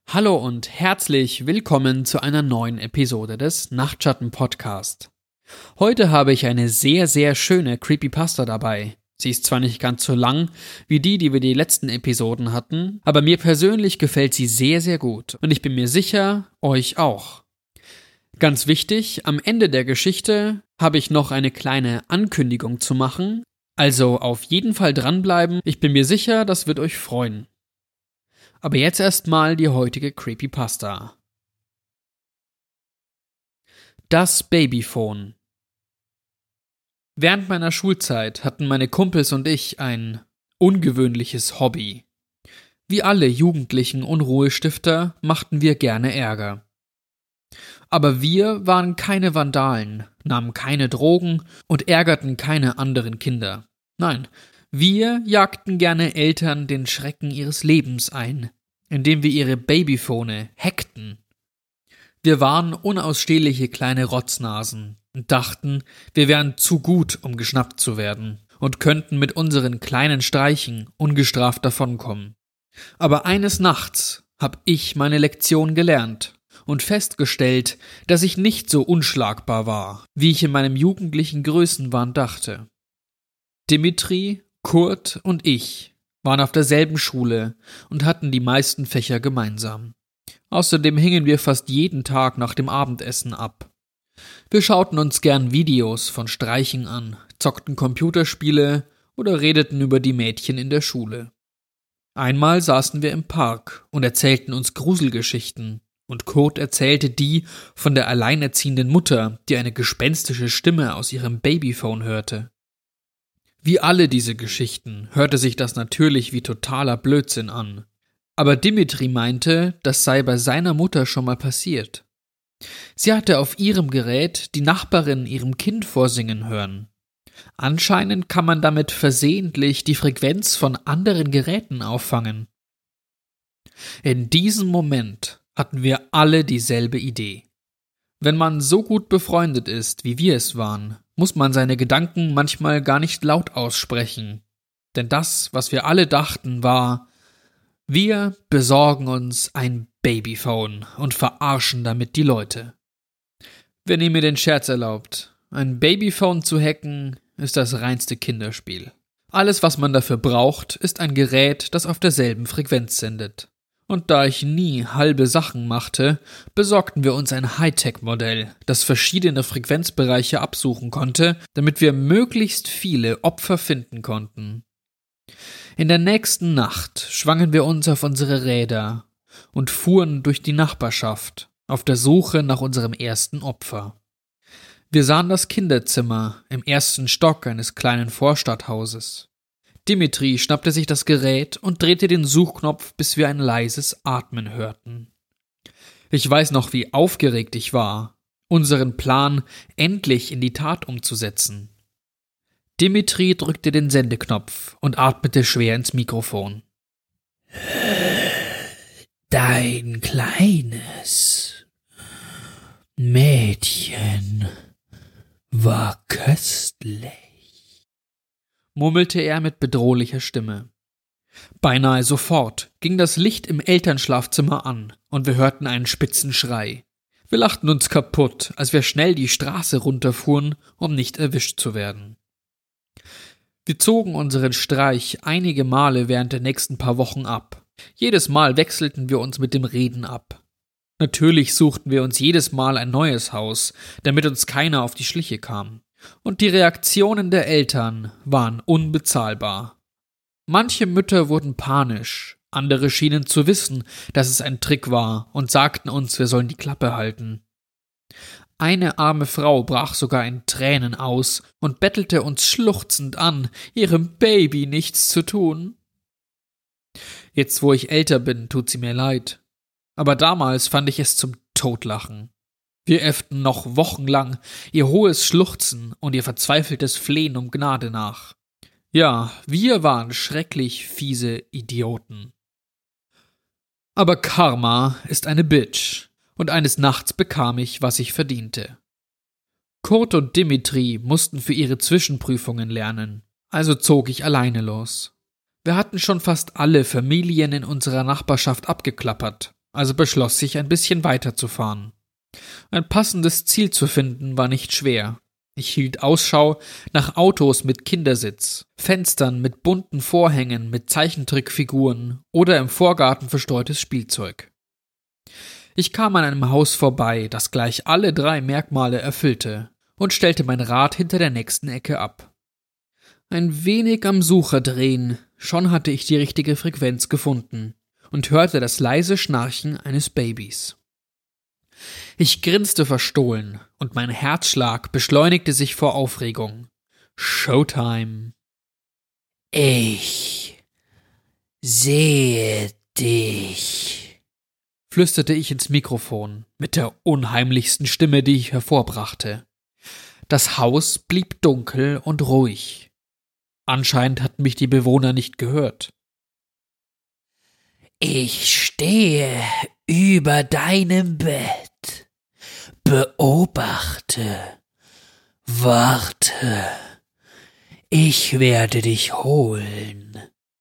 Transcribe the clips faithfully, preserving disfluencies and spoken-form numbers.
Hallo und herzlich willkommen zu einer neuen Episode des Nachtschatten-Podcast. Heute habe ich eine sehr, sehr schöne Creepypasta dabei. Sie ist zwar nicht ganz so lang wie die, die wir die letzten Episoden hatten, aber mir persönlich gefällt sie sehr, sehr gut und ich bin mir sicher, euch auch. Ganz wichtig, am Ende der Geschichte habe ich noch eine kleine Ankündigung zu machen, also auf jeden Fall dranbleiben, ich bin mir sicher, das wird euch freuen. Aber jetzt erstmal die heutige Creepypasta. Das Babyphone. Während meiner Schulzeit hatten meine Kumpels und ich ein ungewöhnliches Hobby. Wie alle jugendlichen Unruhestifter machten wir gerne Ärger. Aber wir waren keine Vandalen, nahmen keine Drogen und ärgerten keine anderen Kinder. Nein, wir jagten gerne Eltern den Schrecken ihres Lebens ein, indem wir ihre Babyphone hackten. Wir waren unausstehliche kleine Rotznasen und dachten, wir wären zu gut, um geschnappt zu werden und könnten mit unseren kleinen Streichen ungestraft davonkommen. Aber eines Nachts hab ich meine Lektion gelernt und festgestellt, dass ich nicht so unschlagbar war, wie ich in meinem jugendlichen Größenwahn dachte. Dimitri, Kurt und ich waren auf derselben Schule und hatten die meisten Fächer gemeinsam. Außerdem hingen wir fast jeden Tag nach dem Abendessen ab. Wir schauten uns gern Videos von Streichen an, zockten Computerspiele oder redeten über die Mädchen in der Schule. Einmal saßen wir im Park und erzählten uns Gruselgeschichten, und Kurt erzählte die von der alleinerziehenden Mutter, die eine gespenstische Stimme aus ihrem Babyphone hörte. Wie alle diese Geschichten hörte sich das natürlich wie totaler Blödsinn an. Aber Dimitri meinte, das sei bei seiner Mutter schon mal passiert. Sie hatte auf ihrem Gerät die Nachbarin ihrem Kind vorsingen hören. Anscheinend kann man damit versehentlich die Frequenz von anderen Geräten auffangen. In diesem Moment hatten wir alle dieselbe Idee. Wenn man so gut befreundet ist, wie wir es waren, muss man seine Gedanken manchmal gar nicht laut aussprechen. Denn das, was wir alle dachten, war: Wir besorgen uns ein Babyphone und verarschen damit die Leute. Wenn ihr mir den Scherz erlaubt, ein Babyphone zu hacken, ist das reinste Kinderspiel. Alles, was man dafür braucht, ist ein Gerät, das auf derselben Frequenz sendet. Und da ich nie halbe Sachen machte, besorgten wir uns ein Hightech-Modell, das verschiedene Frequenzbereiche absuchen konnte, damit wir möglichst viele Opfer finden konnten. In der nächsten Nacht schwangen wir uns auf unsere Räder und fuhren durch die Nachbarschaft, auf der Suche nach unserem ersten Opfer. Wir sahen das Kinderzimmer im ersten Stock eines kleinen Vorstadthauses. Dimitri schnappte sich das Gerät und drehte den Suchknopf, bis wir ein leises Atmen hörten. Ich weiß noch, wie aufgeregt ich war, unseren Plan endlich in die Tat umzusetzen. Dimitri drückte den Sendeknopf und atmete schwer ins Mikrofon. Dein kleines Mädchen war köstlich, murmelte er mit bedrohlicher Stimme. Beinahe sofort ging das Licht im Elternschlafzimmer an und wir hörten einen spitzen Schrei. Wir lachten uns kaputt, als wir schnell die Straße runterfuhren, um nicht erwischt zu werden. Wir zogen unseren Streich einige Male während der nächsten paar Wochen ab. Jedes Mal wechselten wir uns mit dem Reden ab. Natürlich suchten wir uns jedes Mal ein neues Haus, damit uns keiner auf die Schliche kam. Und die Reaktionen der Eltern waren unbezahlbar. Manche Mütter wurden panisch, andere schienen zu wissen, dass es ein Trick war und sagten uns, wir sollen die Klappe halten. Eine arme Frau brach sogar in Tränen aus und bettelte uns schluchzend an, ihrem Baby nichts zu tun. Jetzt, wo ich älter bin, tut sie mir leid. Aber damals fand ich es zum Totlachen. Wir äfften noch wochenlang ihr hohes Schluchzen und ihr verzweifeltes Flehen um Gnade nach. Ja, wir waren schrecklich fiese Idioten. Aber Karma ist eine Bitch, und eines Nachts bekam ich, was ich verdiente. Kurt und Dimitri mussten für ihre Zwischenprüfungen lernen, also zog ich alleine los. Wir hatten schon fast alle Familien in unserer Nachbarschaft abgeklappert, also beschloss ich, ein bisschen weiterzufahren. Ein passendes Ziel zu finden war nicht schwer. Ich hielt Ausschau nach Autos mit Kindersitz, Fenstern mit bunten Vorhängen mit Zeichentrickfiguren oder im Vorgarten verstreutes Spielzeug. Ich kam an einem Haus vorbei, das gleich alle drei Merkmale erfüllte, und stellte mein Rad hinter der nächsten Ecke ab. Ein wenig am Sucher drehen, schon hatte ich die richtige Frequenz gefunden und hörte das leise Schnarchen eines Babys. Ich grinste verstohlen und mein Herzschlag beschleunigte sich vor Aufregung. Showtime. Ich sehe dich, flüsterte ich ins Mikrofon mit der unheimlichsten Stimme, die ich hervorbrachte. Das Haus blieb dunkel und ruhig. Anscheinend hatten mich die Bewohner nicht gehört. Ich stehe über deinem Bett, beobachte, warte, ich werde dich holen,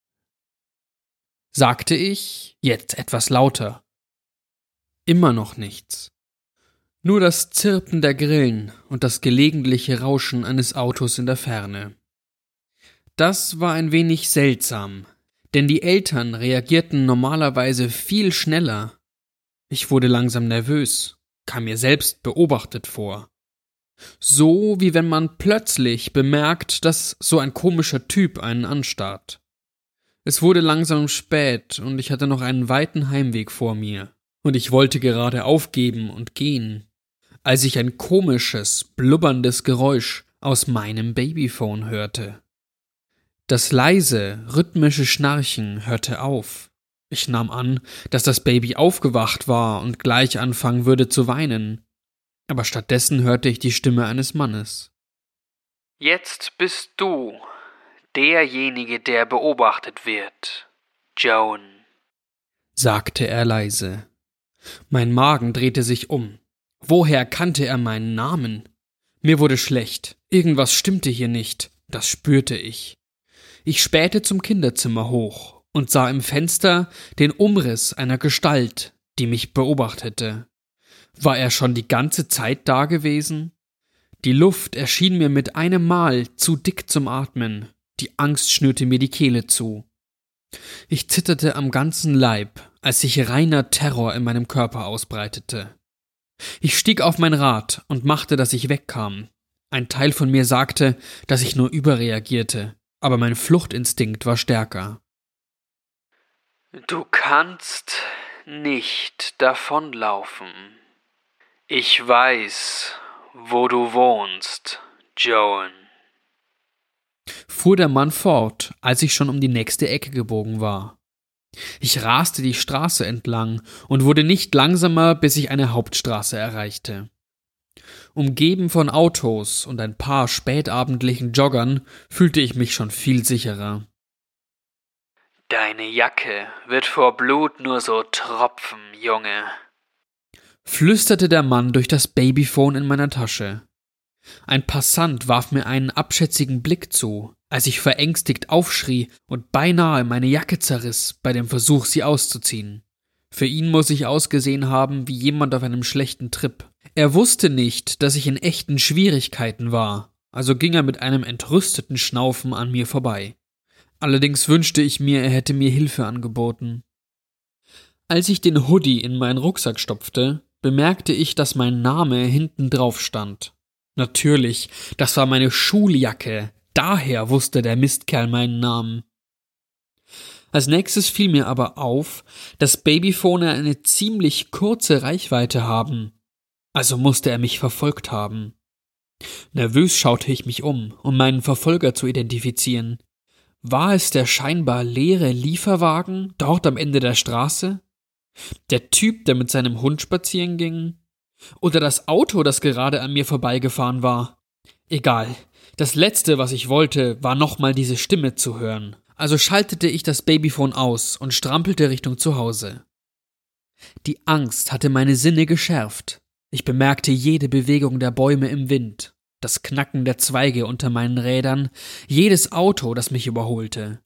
sagte ich, jetzt etwas lauter. Immer noch nichts. Nur das Zirpen der Grillen und das gelegentliche Rauschen eines Autos in der Ferne. Das war ein wenig seltsam, denn die Eltern reagierten normalerweise viel schneller. Ich wurde langsam nervös, kam mir selbst beobachtet vor. So wie wenn man plötzlich bemerkt, dass so ein komischer Typ einen anstarrt. Es wurde langsam spät und ich hatte noch einen weiten Heimweg vor mir. Und ich wollte gerade aufgeben und gehen, als ich ein komisches, blubberndes Geräusch aus meinem Babyphone hörte. Das leise, rhythmische Schnarchen hörte auf. Ich nahm an, dass das Baby aufgewacht war und gleich anfangen würde zu weinen. Aber stattdessen hörte ich die Stimme eines Mannes. Jetzt bist du derjenige, der beobachtet wird, Joan, sagte er leise. Mein Magen drehte sich um. Woher kannte er meinen Namen? Mir wurde schlecht. Irgendwas stimmte hier nicht. Das spürte ich. Ich spähte zum Kinderzimmer hoch und sah im Fenster den Umriss einer Gestalt, die mich beobachtete. War er schon die ganze Zeit da gewesen? Die Luft erschien mir mit einem Mal zu dick zum Atmen. Die Angst schnürte mir die Kehle zu. Ich zitterte am ganzen Leib, als sich reiner Terror in meinem Körper ausbreitete. Ich stieg auf mein Rad und machte, dass ich wegkam. Ein Teil von mir sagte, dass ich nur überreagierte, aber mein Fluchtinstinkt war stärker. Du kannst nicht davonlaufen. Ich weiß, wo du wohnst, Joan, fuhr der Mann fort, als ich schon um die nächste Ecke gebogen war. Ich raste die Straße entlang und wurde nicht langsamer, bis ich eine Hauptstraße erreichte. Umgeben von Autos und ein paar spätabendlichen Joggern fühlte ich mich schon viel sicherer. Deine Jacke wird vor Blut nur so tropfen, Junge, flüsterte der Mann durch das Babyphone in meiner Tasche. Ein Passant warf mir einen abschätzigen Blick zu, als ich verängstigt aufschrie und beinahe meine Jacke zerriss bei dem Versuch, sie auszuziehen. Für ihn muss ich ausgesehen haben wie jemand auf einem schlechten Trip. Er wusste nicht, dass ich in echten Schwierigkeiten war, also ging er mit einem entrüsteten Schnaufen an mir vorbei. Allerdings wünschte ich mir, er hätte mir Hilfe angeboten. Als ich den Hoodie in meinen Rucksack stopfte, bemerkte ich, dass mein Name hinten drauf stand. Natürlich, das war meine Schuljacke, daher wusste der Mistkerl meinen Namen. Als nächstes fiel mir aber auf, dass Babyphone eine ziemlich kurze Reichweite haben. Also musste er mich verfolgt haben. Nervös schaute ich mich um, um meinen Verfolger zu identifizieren. War es der scheinbar leere Lieferwagen dort am Ende der Straße? Der Typ, der mit seinem Hund spazieren ging? Oder das Auto, das gerade an mir vorbeigefahren war? Egal. Das Letzte, was ich wollte, war nochmal diese Stimme zu hören. Also schaltete ich das Babyphone aus und strampelte Richtung Zuhause. Die Angst hatte meine Sinne geschärft. Ich bemerkte jede Bewegung der Bäume im Wind, das Knacken der Zweige unter meinen Rädern, jedes Auto, das mich überholte.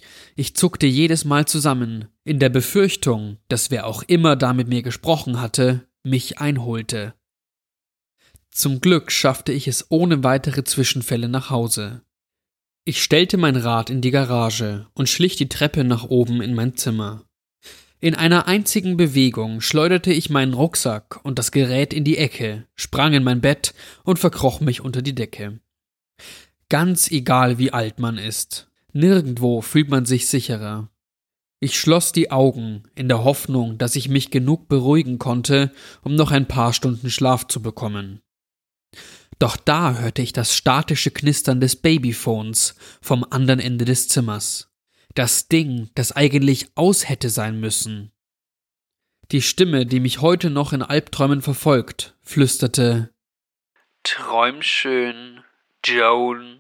Ich zuckte jedes Mal zusammen, in der Befürchtung, dass wer auch immer da mit mir gesprochen hatte, mich einholte. Zum Glück schaffte ich es ohne weitere Zwischenfälle nach Hause. Ich stellte mein Rad in die Garage und schlich die Treppe nach oben in mein Zimmer. In einer einzigen Bewegung schleuderte ich meinen Rucksack und das Gerät in die Ecke, sprang in mein Bett und verkroch mich unter die Decke. Ganz egal, wie alt man ist, nirgendwo fühlt man sich sicherer. Ich schloss die Augen in der Hoffnung, dass ich mich genug beruhigen konnte, um noch ein paar Stunden Schlaf zu bekommen. Doch da hörte ich das statische Knistern des Babyphones vom anderen Ende des Zimmers. Das Ding, das eigentlich aus hätte sein müssen. Die Stimme, die mich heute noch in Albträumen verfolgt, flüsterte: Träum schön, Joan.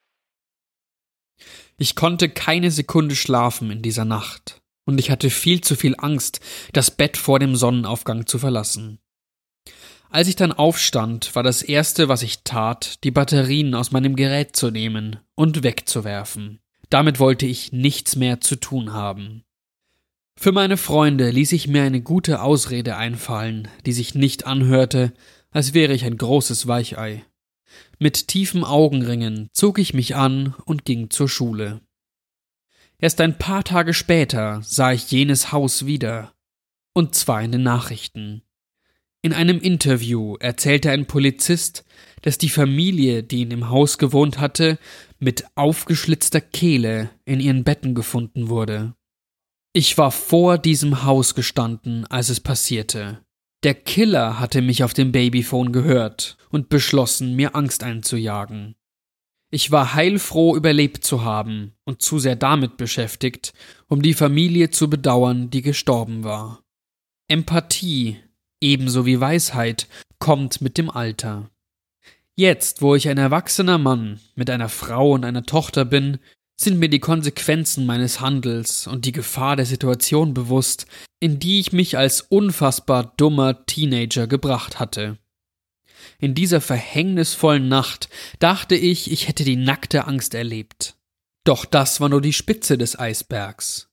Ich konnte keine Sekunde schlafen in dieser Nacht, und ich hatte viel zu viel Angst, das Bett vor dem Sonnenaufgang zu verlassen. Als ich dann aufstand, war das Erste, was ich tat, die Batterien aus meinem Gerät zu nehmen und wegzuwerfen. Damit wollte ich nichts mehr zu tun haben. Für meine Freunde ließ ich mir eine gute Ausrede einfallen, die sich nicht anhörte, als wäre ich ein großes Weichei. Mit tiefen Augenringen zog ich mich an und ging zur Schule. Erst ein paar Tage später sah ich jenes Haus wieder, und zwar in den Nachrichten. In einem Interview erzählte ein Polizist, dass die Familie, die in dem Haus gewohnt hatte, mit aufgeschlitzter Kehle in ihren Betten gefunden wurde. Ich war vor diesem Haus gestanden, als es passierte. Der Killer hatte mich auf dem Babyphone gehört und beschlossen, mir Angst einzujagen. Ich war heilfroh, überlebt zu haben und zu sehr damit beschäftigt, um die Familie zu bedauern, die gestorben war. Empathie, ebenso wie Weisheit, kommt mit dem Alter. Jetzt, wo ich ein erwachsener Mann mit einer Frau und einer Tochter bin, sind mir die Konsequenzen meines Handels und die Gefahr der Situation bewusst, in die ich mich als unfassbar dummer Teenager gebracht hatte. In dieser verhängnisvollen Nacht dachte ich, ich hätte die nackte Angst erlebt. Doch das war nur die Spitze des Eisbergs.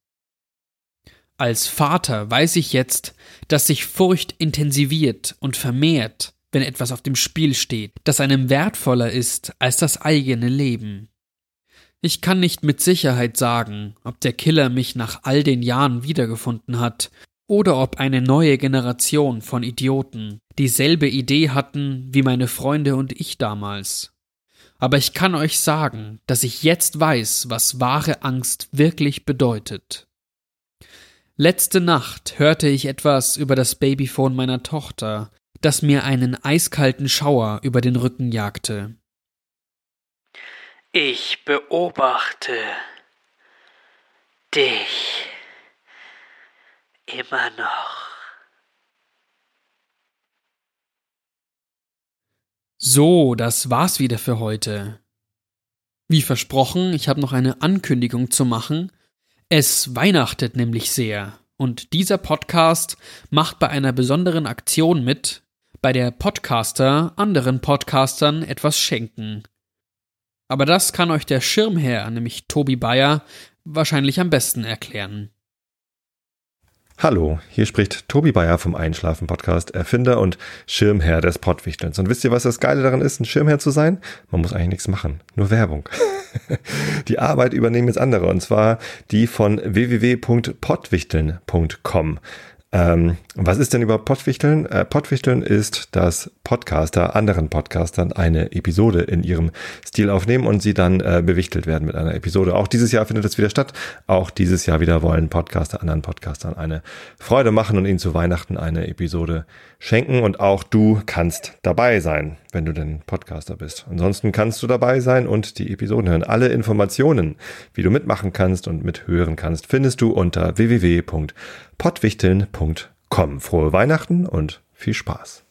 Als Vater weiß ich jetzt, dass sich Furcht intensiviert und vermehrt, wenn etwas auf dem Spiel steht, das einem wertvoller ist als das eigene Leben. Ich kann nicht mit Sicherheit sagen, ob der Killer mich nach all den Jahren wiedergefunden hat oder ob eine neue Generation von Idioten dieselbe Idee hatten wie meine Freunde und ich damals. Aber ich kann euch sagen, dass ich jetzt weiß, was wahre Angst wirklich bedeutet. Letzte Nacht hörte ich etwas über das Babyphone meiner Tochter, das mir einen eiskalten Schauer über den Rücken jagte. Ich beobachte dich immer noch. So, das war's wieder für heute. Wie versprochen, ich habe noch eine Ankündigung zu machen. Es weihnachtet nämlich sehr und dieser Podcast macht bei einer besonderen Aktion mit, bei der Podcaster anderen Podcastern etwas schenken. Aber das kann euch der Schirmherr, nämlich Tobi Bayer, wahrscheinlich am besten erklären. Hallo, hier spricht Tobi Bayer vom Einschlafen-Podcast, Erfinder und Schirmherr des Pottwichtelns. Und wisst ihr, was das Geile daran ist, ein Schirmherr zu sein? Man muss eigentlich nichts machen, nur Werbung. Die Arbeit übernehmen jetzt andere, und zwar die von w w w punkt pottwichteln punkt com. Ähm, was ist denn überhaupt Pottwichteln? Äh, Pottwichteln ist, dass Podcaster anderen Podcastern eine Episode in ihrem Stil aufnehmen und sie dann äh, bewichtelt werden mit einer Episode. Auch dieses Jahr findet es wieder statt. Auch dieses Jahr wieder wollen Podcaster anderen Podcastern eine Freude machen und ihnen zu Weihnachten eine Episode schenken. Und auch du kannst dabei sein, wenn du denn Podcaster bist. Ansonsten kannst du dabei sein und die Episoden hören. Alle Informationen, wie du mitmachen kannst und mithören kannst, findest du unter w w w punkt pottwichteln punkt com. Frohe Weihnachten und viel Spaß.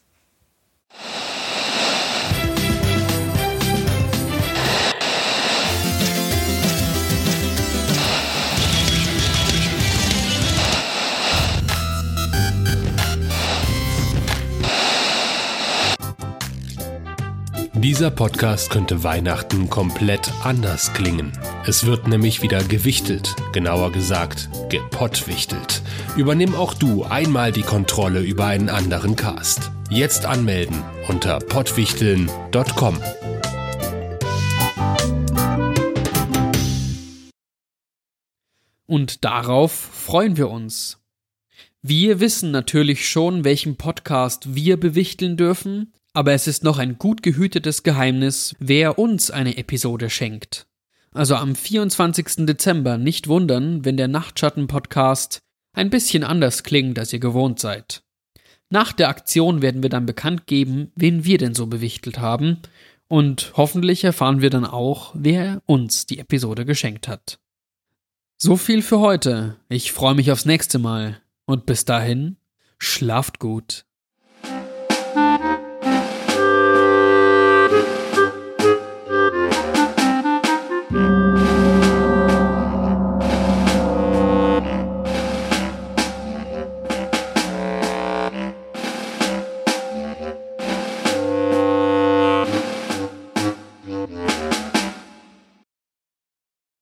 Dieser Podcast könnte Weihnachten komplett anders klingen. Es wird nämlich wieder gewichtelt, genauer gesagt gepottwichtelt. Übernimm auch du einmal die Kontrolle über einen anderen Cast. Jetzt anmelden unter pottwichteln punkt com. Und darauf freuen wir uns. Wir wissen natürlich schon, welchen Podcast wir bewichteln dürfen, aber es ist noch ein gut gehütetes Geheimnis, wer uns eine Episode schenkt. Also am vierundzwanzigsten Dezember nicht wundern, wenn der Nachtschatten-Podcast ein bisschen anders klingt, als ihr gewohnt seid. Nach der Aktion werden wir dann bekannt geben, wen wir denn so bewichtelt haben, und hoffentlich erfahren wir dann auch, wer uns die Episode geschenkt hat. So viel für heute. Ich freue mich aufs nächste Mal. Und bis dahin, schlaft gut.